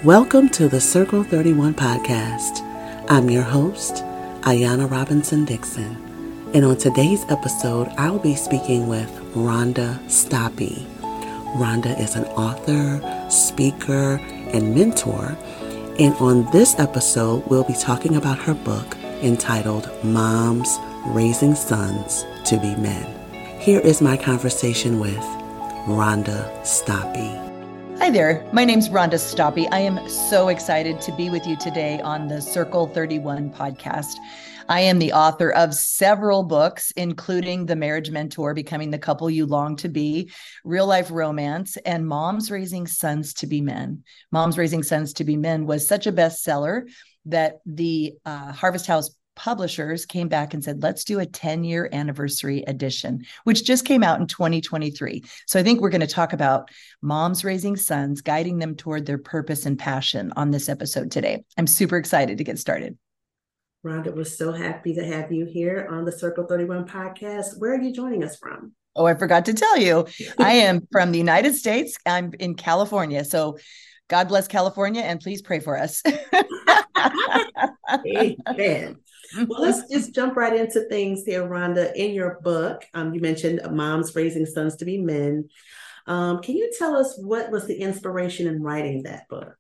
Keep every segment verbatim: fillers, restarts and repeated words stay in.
Welcome to the Circle thirty-one podcast. I'm your host, Ayana Robinson Dixon, and on today's episode, I'll be speaking with Rhonda Stoppe. Rhonda is an author, speaker, and mentor, and on this episode, we'll be talking about her book entitled Moms Raising Sons to Be Men. Here is my conversation with Rhonda Stoppe. Hi there, my name's Rhonda Stoppe. I am so excited to be with you today on the Circle thirty-one podcast. I am the author of several books, including The Marriage Mentor, Becoming the Couple You Long to Be, Real Life Romance, and Moms Raising Sons to Be Men. Moms Raising Sons to Be Men was such a bestseller that the uh, Harvest House publishers came back and said, let's do a ten-year anniversary edition, which just came out in twenty twenty-three. So I think we're going to talk about moms raising sons, guiding them toward their purpose and passion on this episode today. I'm super excited to get started. Rhonda, we're so happy to have you here on the Circle thirty-one podcast. Where are you joining us from? Oh, I forgot to tell you, I am from the United States. I'm in California. So God bless California, and please pray for us. Amen. Well, let's just jump right into things here, Rhonda. In your book, um, you mentioned Moms Raising Sons to Be Men. Um, can you tell us what was the inspiration in writing that book?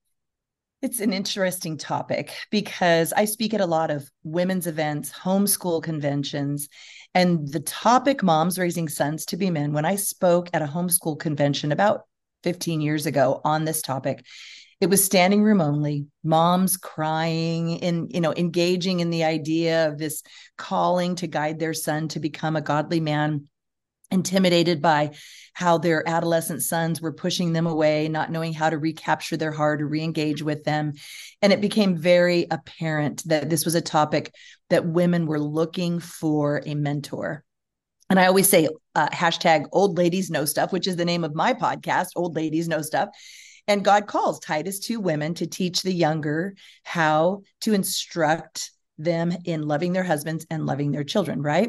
It's an interesting topic because I speak at a lot of women's events, homeschool conventions, and the topic Moms Raising Sons to Be Men, when I spoke at a homeschool convention about fifteen years ago on this topic, it was standing room only, moms crying and, you know, engaging in the idea of this calling to guide their son to become a godly man, intimidated by how their adolescent sons were pushing them away, not knowing how to recapture their heart or re-engage with them. And it became very apparent that this was a topic that women were looking for a mentor. And I always say, uh, hashtag old ladies know stuff, which is the name of my podcast, Old Ladies Know Stuff. And God calls Titus two women to teach the younger how to instruct them in loving their husbands and loving their children, right?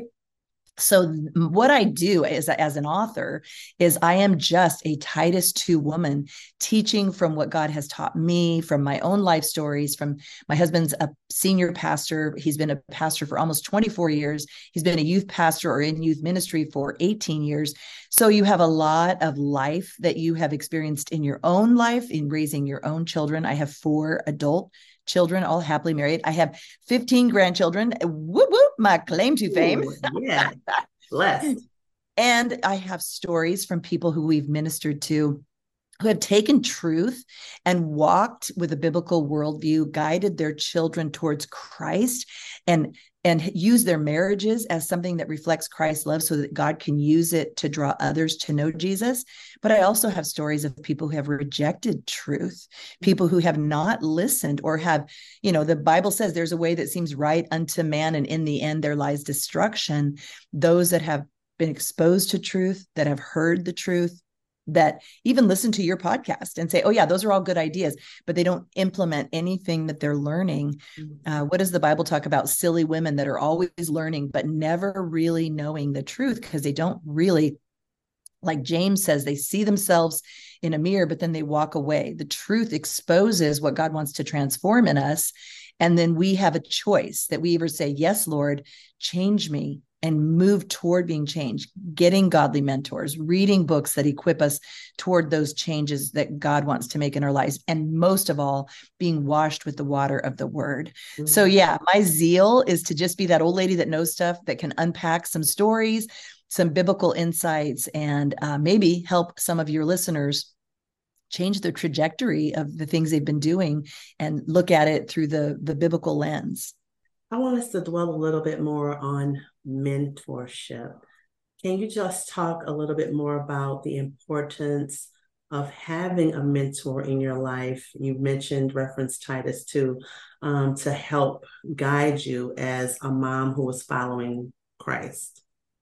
So what I do as, as an author is I am just a Titus two woman teaching from what God has taught me, from my own life stories, from my husband's a senior pastor. He's been a pastor for almost twenty-four years. He's been a youth pastor or in youth ministry for eighteen years. So you have a lot of life that you have experienced in your own life in raising your own children. I have four adult children, all happily married. I have fifteen grandchildren. Whoop, whoop, my claim to fame. Ooh, yeah, blessed. And I have stories from people who we've ministered to who have taken truth and walked with a biblical worldview, guided their children towards Christ, and and use their marriages as something that reflects Christ's love so that God can use it to draw others to know Jesus. But I also have stories of people who have rejected truth, people who have not listened or have, you know, the Bible says there's a way that seems right unto man, and in the end there lies destruction. Those that have been exposed to truth, that have heard the truth, that even listen to your podcast and say, oh yeah, those are all good ideas, but they don't implement anything that they're learning. Uh, what does the Bible talk about? Silly women that are always learning, but never really knowing the truth because they don't really, like James says, they see themselves in a mirror, but then they walk away. The truth exposes what God wants to transform in us. And then we have a choice that we either say, yes, Lord, change me, and move toward being changed, getting godly mentors, reading books that equip us toward those changes that God wants to make in our lives. And most of all, being washed with the water of the word. Mm-hmm. So yeah, my zeal is to just be that old lady that knows stuff, that can unpack some stories, some biblical insights, and uh, maybe help some of your listeners change the trajectory of the things they've been doing and look at it through the, the biblical lens. I want us to dwell a little bit more on mentorship. Can you just talk a little bit more about the importance of having a mentor in your life? You mentioned reference Titus two, um, to help guide you as a mom who is following Christ.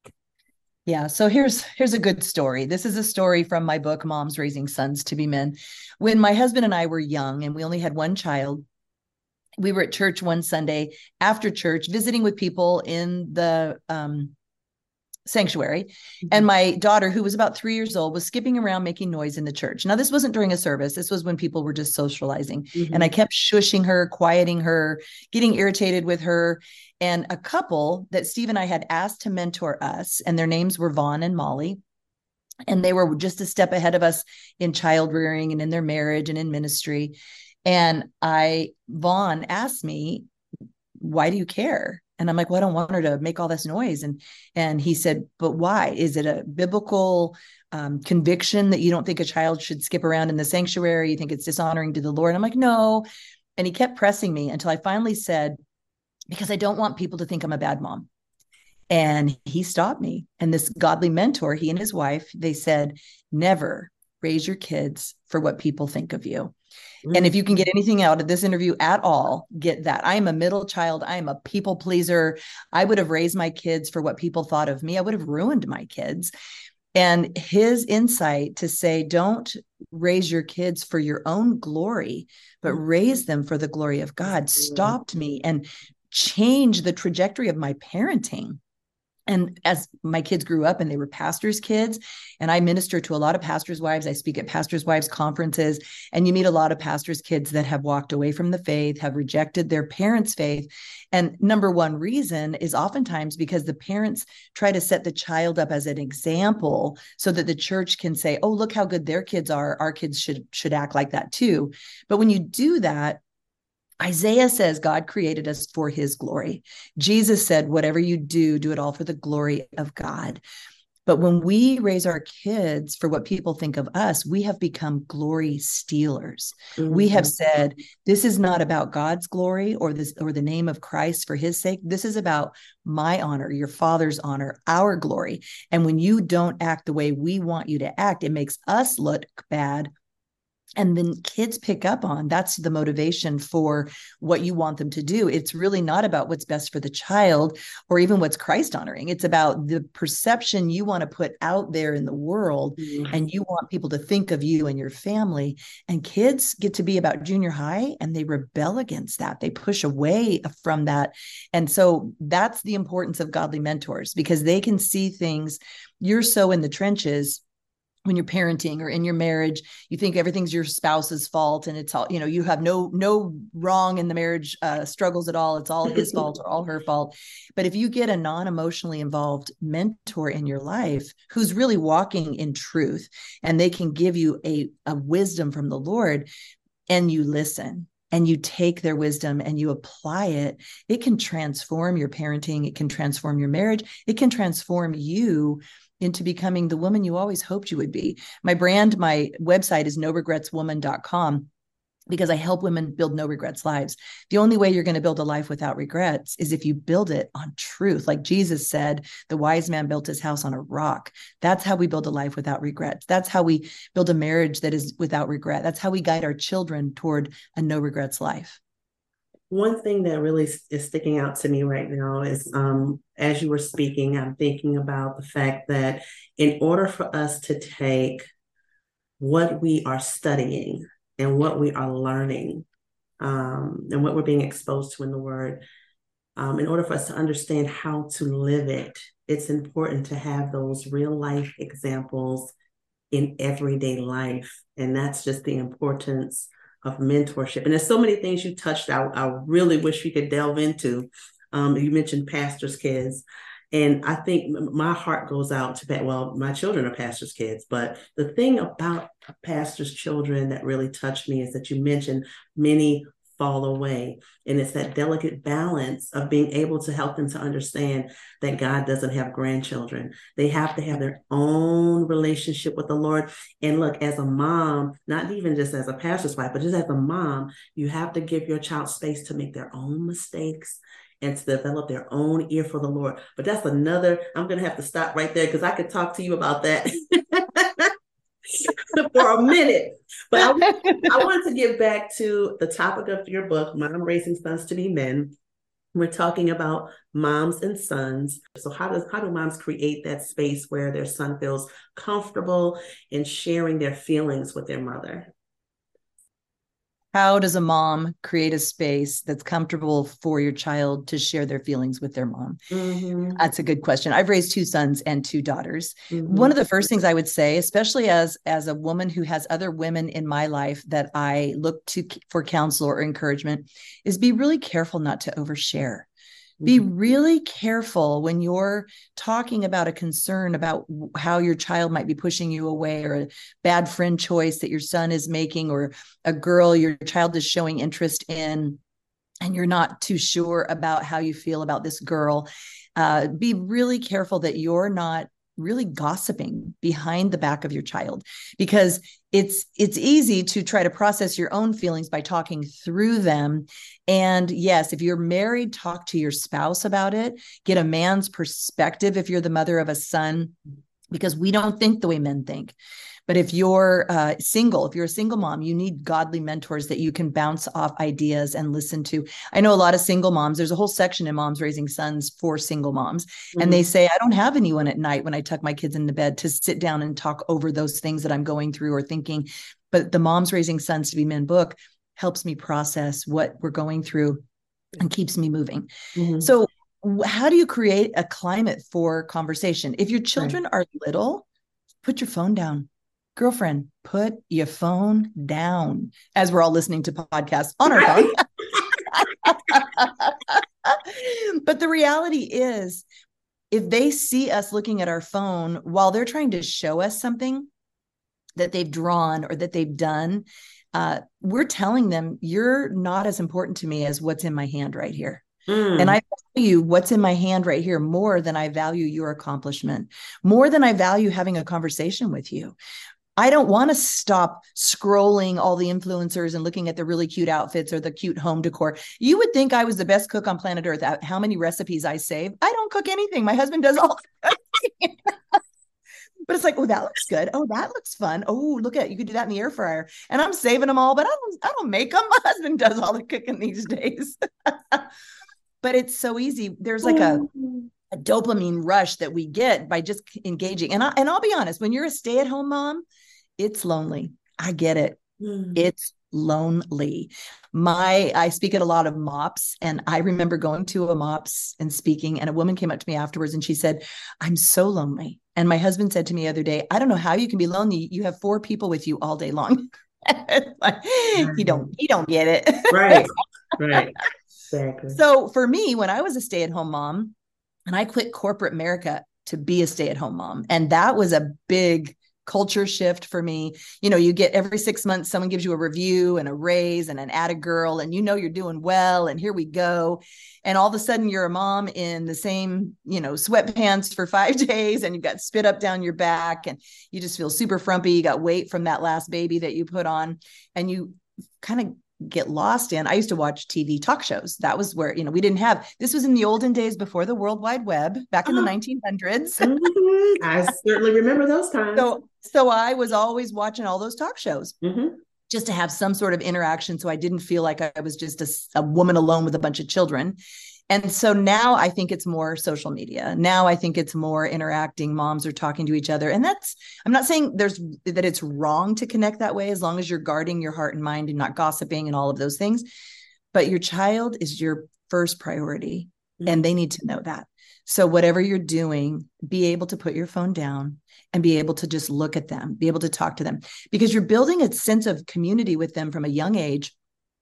Yeah. So here's here's a good story. This is a story from my book, Moms Raising Sons to Be Men. When my husband and I were young and we only had one child, we were at church one Sunday after church, visiting with people in the um, sanctuary. Mm-hmm. And my daughter, who was about three years old, was skipping around making noise in the church. Now, this wasn't during a service. This was when people were just socializing. Mm-hmm. And I kept shushing her, quieting her, getting irritated with her. And a couple that Steve and I had asked to mentor us, and their names were Vaughn and Molly, and they were just a step ahead of us in child rearing and in their marriage and in ministry. And I, Vaughn asked me, why do you care? And I'm like, well, I don't want her to make all this noise. And, and he said, but why? Is it a biblical um, conviction that you don't think a child should skip around in the sanctuary? You think it's dishonoring to the Lord? And I'm like, no. And he kept pressing me until I finally said, because I don't want people to think I'm a bad mom. And he stopped me. And this godly mentor, he and his wife, they said, never raise your kids for what people think of you. Mm-hmm. And if you can get anything out of this interview at all, get that. I am a middle child. I am a people pleaser. I would have raised my kids for what people thought of me. I would have ruined my kids. And his insight to say, don't raise your kids for your own glory, but raise them for the glory of God, stopped me and changed the trajectory of my parenting. And as my kids grew up and they were pastors' kids, and I minister to a lot of pastors' wives, I speak at pastors' wives conferences, and you meet a lot of pastors' kids that have walked away from the faith, have rejected their parents' faith. And number one reason is oftentimes because the parents try to set the child up as an example so that the church can say, oh, look how good their kids are. Our kids should, should act like that too. But when you do that, Isaiah says God created us for his glory. Jesus said, whatever you do, do it all for the glory of God. But when we raise our kids for what people think of us, we have become glory stealers. Mm-hmm. We have said, this is not about God's glory or this or the name of Christ for his sake. This is about my honor, your Father's honor, our glory. And when you don't act the way we want you to act, it makes us look bad. And then kids pick up on that's the motivation for what you want them to do. It's really not about what's best for the child or even what's Christ honoring. It's about the perception you want to put out there in the world, mm-hmm. and you want people to think of you and your family. And kids get to be about junior high and they rebel against that. They push away from that. And so that's the importance of godly mentors, because they can see things. You're so in the trenches when you're parenting or in your marriage, you think everything's your spouse's fault and it's all, you know, you have no, no wrong in the marriage uh, struggles at all. It's all his fault or all her fault. But if you get a non-emotionally involved mentor in your life who's really walking in truth, and they can give you a, a wisdom from the Lord, and you listen and you take their wisdom and you apply it, it can transform your parenting. It can transform your marriage. It can transform you into becoming the woman you always hoped you would be. My brand, my website is no regrets woman dot com, because I help women build no regrets lives. The only way you're going to build a life without regrets is if you build it on truth. Like Jesus said, the wise man built his house on a rock. That's how we build a life without regrets. That's how we build a marriage that is without regret. That's how we guide our children toward a no regrets life. One thing that really is sticking out to me right now is, um, as you were speaking, I'm thinking about the fact that in order for us to take what we are studying and what we are learning, um, and what we're being exposed to in the Word, um, in order for us to understand how to live it, it's important to have those real life examples in everyday life. And that's just the importance of mentorship. And there's so many things you touched I, I really wish we could delve into. Um, you mentioned pastors' kids. And I think my heart goes out to, well, my children are pastors' kids. But the thing about pastors' children that really touched me is that you mentioned many fall away. And it's that delicate balance of being able to help them to understand that God doesn't have grandchildren. They have to have their own relationship with the Lord. And look, as a mom, not even just as a pastor's wife, but just as a mom, you have to give your child space to make their own mistakes and to develop their own ear for the Lord. But that's another, I'm going to have to stop right there because I could talk to you about that for a minute. But I, I wanted to get back to the topic of your book, Mom Raising Sons to Be Men. We're talking about moms and sons. So how does how do moms create that space where their son feels comfortable in sharing their feelings with their mother? How does a mom create a space that's comfortable for your child to share their feelings with their mom? Mm-hmm. That's a good question. I've raised two sons and two daughters. Mm-hmm. One of the first things I would say, especially as, as a woman who has other women in my life that I look to for counsel or encouragement, is be really careful not to overshare. Be really careful when you're talking about a concern about how your child might be pushing you away, or a bad friend choice that your son is making, or a girl your child is showing interest in, and you're not too sure about how you feel about this girl. Uh, be really careful that you're not really gossiping behind the back of your child, because it's it's easy to try to process your own feelings by talking through them. And yes, if you're married, talk to your spouse about it. Get a man's perspective if you're the mother of a son, because we don't think the way men think. But if you're uh, single, if you're a single mom, you need godly mentors that you can bounce off ideas and listen to. I know a lot of single moms. There's a whole section in Moms Raising Sons for single moms. Mm-hmm. And they say, I don't have anyone at night when I tuck my kids into bed to sit down and talk over those things that I'm going through or thinking. But the Moms Raising Sons to Be Men book helps me process what we're going through and keeps me moving. Mm-hmm. So how do you create a climate for conversation? If your children right. are little, put your phone down. Girlfriend, put your phone down, as we're all listening to podcasts on our phone. But the reality is, if they see us looking at our phone while they're trying to show us something that they've drawn or that they've done, uh, we're telling them, you're not as important to me as what's in my hand right here. Mm. And I value what's in my hand right here more than I value your accomplishment, more than I value having a conversation with you. I don't want to stop scrolling all the influencers and looking at the really cute outfits or the cute home decor. You would think I was the best cook on planet Earth. How many recipes I save? I don't cook anything. My husband does all the cooking. But it's like, oh, that looks good. Oh, that looks fun. Oh, look at, you could do that in the air fryer. And I'm saving them all, but I don't, I don't make them. My husband does all the cooking these days. But it's so easy. There's like a, a dopamine rush that we get by just engaging. And I, and I'll be honest, when you're a stay-at-home mom, it's lonely. I get it. Mm. It's lonely. My, I speak at a lot of MOPS, and I remember going to a MOPS and speaking, and a woman came up to me afterwards and she said, I'm so lonely. And my husband said to me the other day, I don't know how you can be lonely. You have four people with you all day long. Like, mm. You don't, you don't get it. Right. Right. Exactly. So for me, when I was a stay-at-home mom, and I quit corporate America to be a stay-at-home mom, and that was a big culture shift for me. You know, you get every six months, someone gives you a review and a raise and an added girl, and you know you're doing well, and here we go. And all of a sudden you're a mom in the same, you know, sweatpants for five days, and you've got spit up down your back, and you just feel super frumpy. You got weight from that last baby that you put on, and you kind of get lost in. I used to watch T V talk shows. That was where, you know, we didn't have, this was in the olden days before the World Wide Web, back in uh-huh. the nineteen hundreds. Mm-hmm. I certainly remember those times. So, so I was always watching all those talk shows mm-hmm. just to have some sort of interaction. So I didn't feel like I was just a, a woman alone with a bunch of children. And so now I think it's more social media. Now I think it's more interacting. Moms are talking to each other. And that's, I'm not saying there's that it's wrong to connect that way, as long as you're guarding your heart and mind and not gossiping and all of those things. But your child is your first priority, mm-hmm. and they need to know that. So whatever you're doing, be able to put your phone down and be able to just look at them, be able to talk to them, because you're building a sense of community with them from a young age,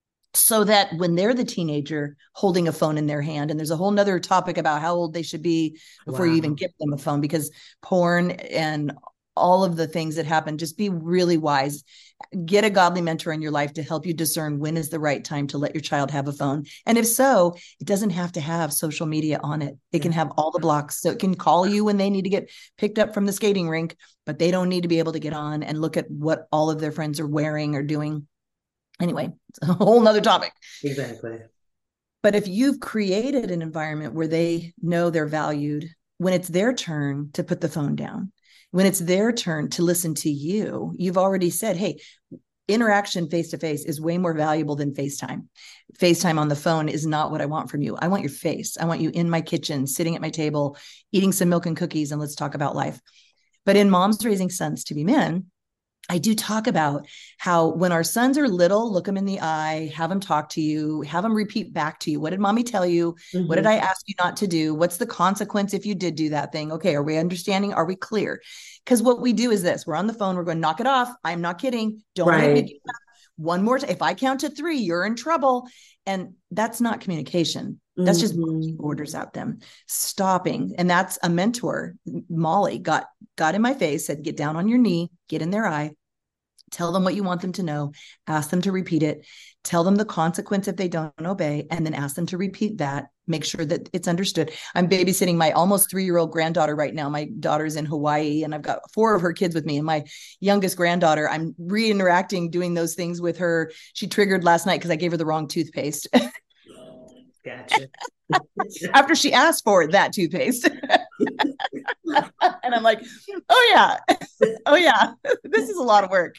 so that when they're the teenager holding a phone in their hand, and there's a whole nother topic about how old they should be before wow. you even give them a phone, because porn and all of the things that happen, just be really wise. Get a godly mentor in your life to help you discern when is the right time to let your child have a phone. And if so, it doesn't have to have social media on it. It yeah. can have all the blocks. So it can call you when they need to get picked up from the skating rink, but they don't need to be able to get on and look at what all of their friends are wearing or doing. Anyway, it's a whole nother topic. Exactly. But if you've created an environment where they know they're valued, when it's their turn to put the phone down, when it's their turn to listen to you, you've already said, hey, interaction face-to-face is way more valuable than FaceTime. FaceTime on the phone is not what I want from you. I want your face. I want you in my kitchen, sitting at my table, eating some milk and cookies, and let's talk about life. But in Moms Raising Sons to Be Men, I do talk about how when our sons are little, look them in the eye, have them talk to you, have them repeat back to you. What did mommy tell you? Mm-hmm. What did I ask you not to do? What's the consequence if you did do that thing? Okay, are we understanding? Are we clear? Because what we do is this, we're on the phone, we're going, knock it off. I'm not kidding. Don't right. make me one more time. If I count to three, you're in trouble. And that's not communication. That's just mm-hmm. orders at them, stopping. And that's a mentor. Molly got, got in my face, said, get down on your knee, get in their eye, tell them what you want them to know, ask them to repeat it, tell them the consequence if they don't obey, and then ask them to repeat that. Make sure that it's understood. I'm babysitting my almost three-year-old granddaughter right now. My daughter's in Hawaii, and I've got four of her kids with me. And my youngest granddaughter, I'm re-interacting, doing those things with her. She triggered last night because I gave her the wrong toothpaste. Gotcha. After she asked for that toothpaste. And I'm like, oh yeah, oh yeah, this is a lot of work.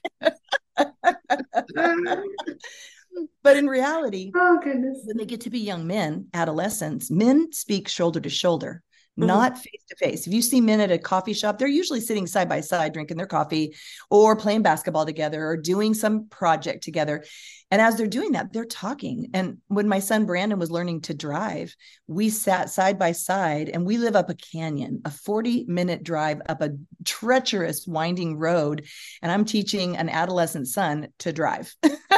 But in reality, oh goodness, when they get to be young men, adolescents, men speak shoulder to shoulder, mm-hmm. not face to face. If you see men at a coffee shop, they're usually sitting side by side, drinking their coffee or playing basketball together or doing some project together. And as they're doing that, they're talking. And when my son Brandon was learning to drive, we sat side by side, and we live up a canyon, a forty minute drive up a treacherous winding road. And I'm teaching an adolescent son to drive.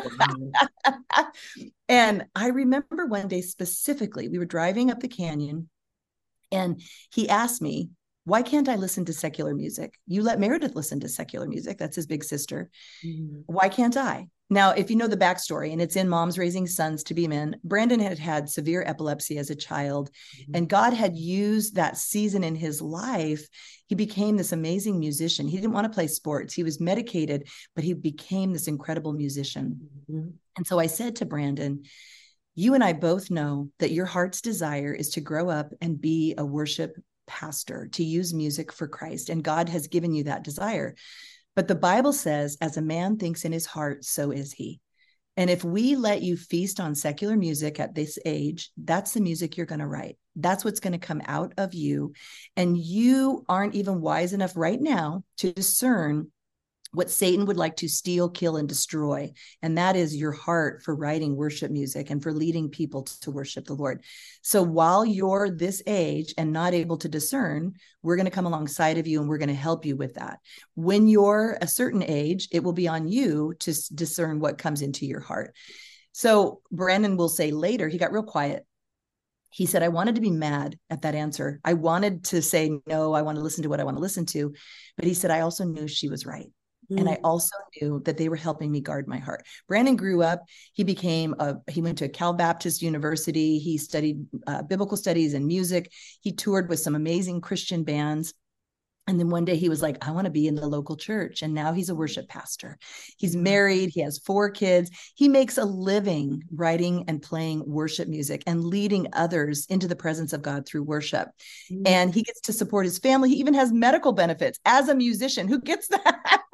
And I remember one day specifically, we were driving up the canyon, and he asked me, why can't I listen to secular music? You let Meredith listen to secular music. That's his big sister. Mm-hmm. Why can't I? Now, if you know the backstory, and it's in Moms Raising Sons to Be Men, Brandon had had severe epilepsy as a child, mm-hmm. and God had used that season in his life. He became this amazing musician. He didn't want to play sports. He was medicated, but he became this incredible musician. Mm-hmm. And so I said to Brandon, you and I both know that your heart's desire is to grow up and be a worship pastor, to use music for Christ. And God has given you that desire. But the Bible says, as a man thinks in his heart, so is he. And if we let you feast on secular music at this age, that's the music you're going to write. That's what's going to come out of you. And you aren't even wise enough right now to discern what Satan would like to steal, kill, and destroy. And that is your heart for writing worship music and for leading people to worship the Lord. So while you're this age and not able to discern, we're going to come alongside of you, and we're going to help you with that. When you're a certain age, it will be on you to discern what comes into your heart. So Brandon will say later, he got real quiet. He said, I wanted to be mad at that answer. I wanted to say, no, I want to listen to what I want to listen to. But he said, I also knew she was right. And I also knew that they were helping me guard my heart. Brandon grew up. He became a, he went to Cal Baptist University. He studied uh, biblical studies and music. He toured with some amazing Christian bands. And then one day he was like, I want to be in the local church. And now he's a worship pastor. He's married. He has four kids. He makes a living writing and playing worship music and leading others into the presence of God through worship. Mm-hmm. And he gets to support his family. He even has medical benefits as a musician. Who gets that?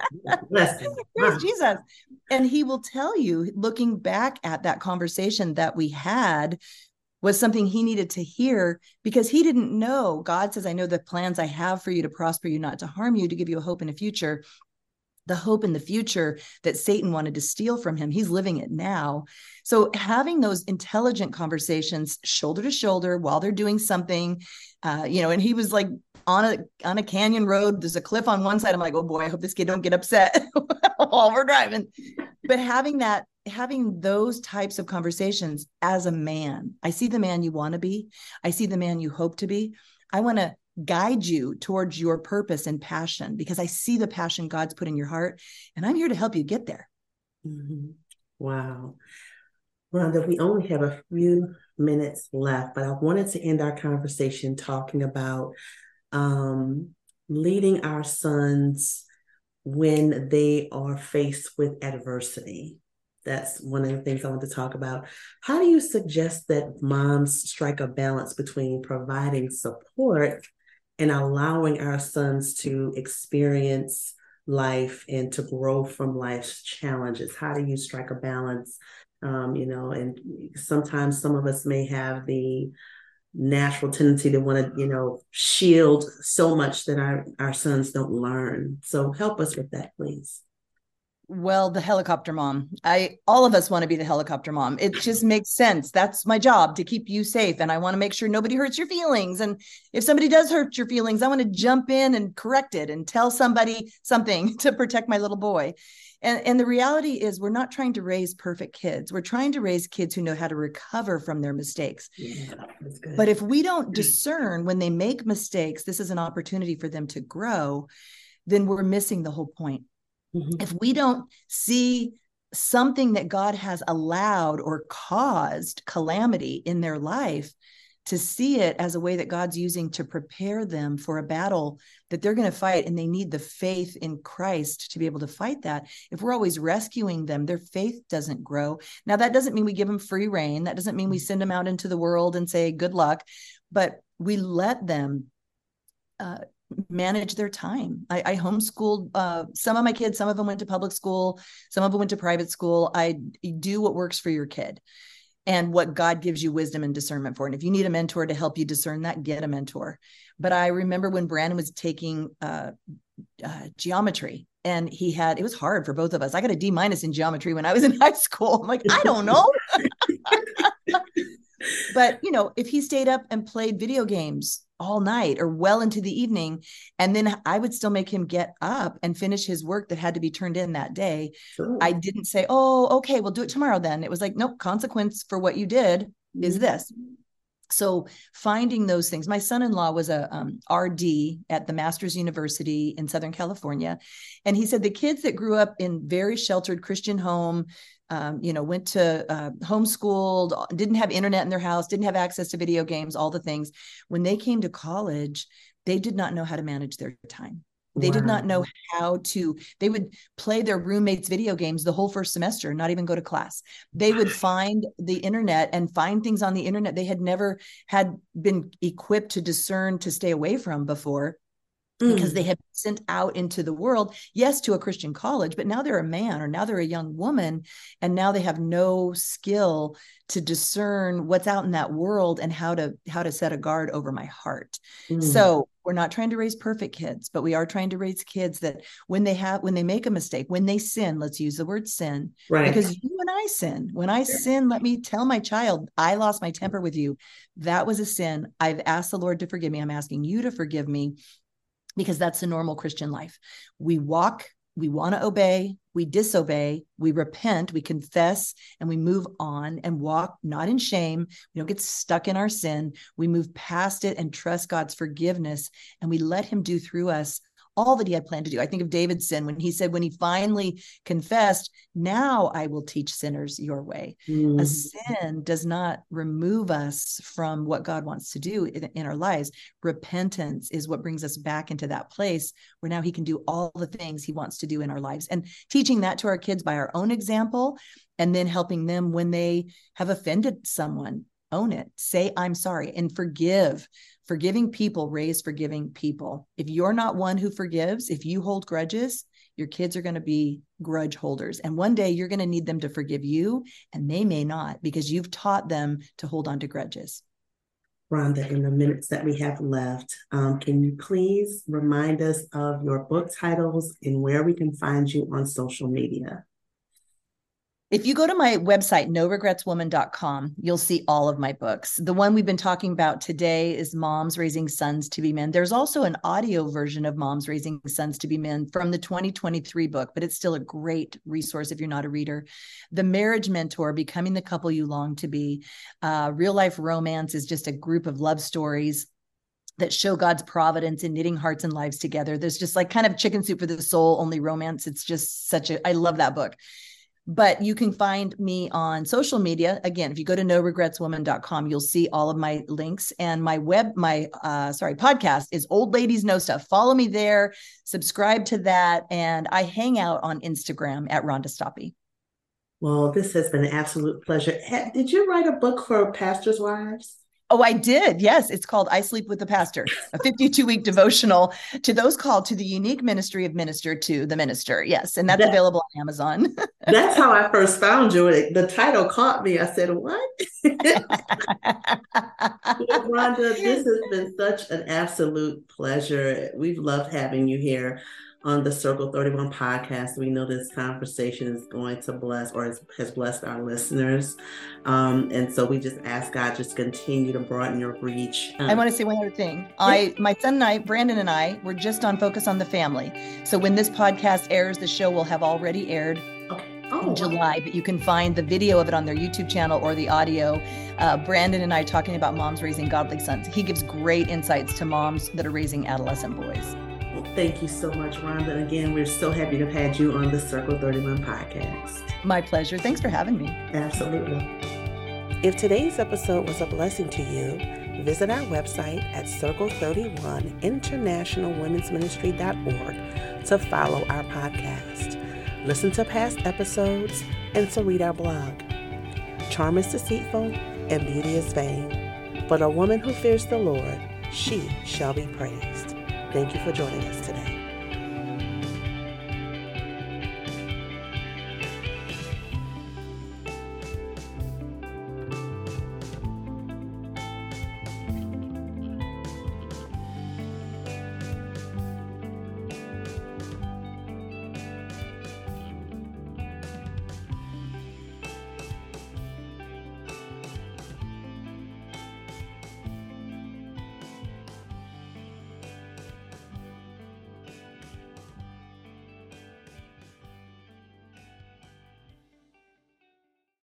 Praise Jesus. And he will tell you, looking back at that conversation that we had, was something he needed to hear, because he didn't know. God says, I know the plans I have for you to prosper you, not to harm you, to give you a hope in the future. The hope in the future that Satan wanted to steal from him, he's living it now. So having those intelligent conversations shoulder to shoulder while they're doing something, uh, you know, and he was like on a on a canyon road. There's a cliff on one side. I'm like, oh boy, I hope this kid don't get upset while we're driving. But having that, having those types of conversations as a man, I see the man you want to be. I see the man you hope to be. I want to guide you towards your purpose and passion, because I see the passion God's put in your heart, and I'm here to help you get there. Mm-hmm. Wow. Rhonda, we only have a few minutes left, but I wanted to end our conversation talking about um, leading our sons when they are faced with adversity. That's one of the things I want to talk about. How do you suggest that moms strike a balance between providing support and allowing our sons to experience life and to grow from life's challenges? How do you strike a balance? Um, you know, and sometimes some of us may have the natural tendency to want to, you know, shield so much that our, our sons don't learn. So help us with that, please. Well, the helicopter mom. I all of us want to be the helicopter mom. It just makes sense. That's my job, to keep you safe, and I want to make sure nobody hurts your feelings. And if somebody does hurt your feelings, I want to jump in and correct it and tell somebody something to protect my little boy. And, and the reality is, we're not trying to raise perfect kids. We're trying to raise kids who know how to recover from their mistakes. Yeah, that's good. But if we don't discern when they make mistakes, this is an opportunity for them to grow, then we're missing the whole point. Mm-hmm. If we don't see something that God has allowed or caused calamity in their life, to see it as a way that God's using to prepare them for a battle that they're going to fight, and they need the faith in Christ to be able to fight that. If we're always rescuing them, their faith doesn't grow. Now, that doesn't mean we give them free rein. That doesn't mean we send them out into the world and say, good luck, but we let them uh, manage their time. I, I homeschooled uh, some of my kids. Some of them went to public school. Some of them went to private school. I do what works for your kid and what God gives you wisdom and discernment for. And if you need a mentor to help you discern that, get a mentor. But I remember when Brandon was taking uh, uh, geometry, and he had, it was hard for both of us. I got a D minus in geometry when I was in high school. I'm like, I don't know. But, you know, if he stayed up and played video games all night or well into the evening, and then I would still make him get up and finish his work that had to be turned in that day. Sure. I didn't say, oh, okay, we'll do it tomorrow then. It was like, nope, consequence for what you did mm-hmm. is this. So finding those things. My son-in-law was a um, R D at the Masters University in Southern California. And he said the kids that grew up in very sheltered Christian home, um, you know, went to uh, homeschooled, didn't have internet in their house, didn't have access to video games, all the things. When they came to college, they did not know how to manage their time. They wow. did not know how to, they would play their roommates' video games the whole first semester, not even go to class. They would find the internet and find things on the internet they had never had been equipped to discern to stay away from before. Because they had been sent out into the world, yes, to a Christian college, but now they're a man or now they're a young woman, and now they have no skill to discern what's out in that world and how to how to set a guard over my heart. Mm. So we're not trying to raise perfect kids, but we are trying to raise kids that when they have when they make a mistake, when they sin, let's use the word sin, right? Because you and I sin. When I yeah. sin, let me tell my child, I lost my temper with you. That was a sin. I've asked the Lord to forgive me. I'm asking you to forgive me. Because that's the normal Christian life. We walk, we want to obey, we disobey, we repent, we confess, and we move on and walk not in shame. We don't get stuck in our sin. We move past it and trust God's forgiveness, and we let him do through us all that he had planned to do. I think of David's sin when he said, when he finally confessed, now I will teach sinners your way. Mm. A sin does not remove us from what God wants to do in, in our lives. Repentance is what brings us back into that place where now he can do all the things he wants to do in our lives. And teaching that to our kids by our own example, and then helping them when they have offended someone, own it, say, I'm sorry, and forgive. Forgiving people raise forgiving people. If you're not one who forgives, if you hold grudges, your kids are going to be grudge holders. And one day you're going to need them to forgive you, and they may not, because you've taught them to hold on to grudges. Rhonda, in the minutes that we have left, um, can you please remind us of your book titles and where we can find you on social media? If you go to my website, no regrets woman dot com, you'll see all of my books. The one we've been talking about today is Moms Raising Sons to Be Men. There's also an audio version of Moms Raising Sons to Be Men from the twenty twenty-three book, but it's still a great resource if you're not a reader. The Marriage Mentor, Becoming the Couple You Long to Be. Uh, Real Life Romance is just a group of love stories that show God's providence in knitting hearts and lives together. There's just like kind of Chicken Soup for the Soul, only romance. It's just such a, I love that book. But you can find me on social media. Again, if you go to no regrets woman dot com, you'll see all of my links, and my web, my, uh, sorry, podcast is Old Ladies Know Stuff. Follow me there, subscribe to that. And I hang out on Instagram at Rhonda Stoppe. Well, this has been an absolute pleasure. Did you write a book for pastors' wives? Oh, I did. Yes. It's called I Sleep with the Pastor, a fifty-two week devotional to those called to the unique ministry of minister to the minister. Yes. And that's that, available on Amazon. That's how I first found you. The title caught me. I said, what? Rhonda, this has been such an absolute pleasure. We've loved having you here. on the Circle thirty-one podcast. We know this conversation is going to bless or has, has blessed our listeners. Um, and so we just ask God just continue to broaden your reach. Um, I want to say one other thing. I, my son and I, Brandon and I, we're just on Focus on the Family. So when this podcast airs, the show will have already aired. Okay. Oh, in July, but you can find the video of it on their YouTube channel or the audio. Uh, Brandon and I talking about moms raising godly sons. He gives great insights to moms that are raising adolescent boys. Well, thank you so much, Rhonda. And again, we're so happy to have had you on the Circle thirty-one podcast. My pleasure. Thanks for having me. Absolutely. If today's episode was a blessing to you, visit our website at circle thirty-one international women's ministry dot org to follow our podcast, listen to past episodes, and to read our blog. Charm is deceitful and beauty is vain, but a woman who fears the Lord, she shall be praised. Thank you for joining us today.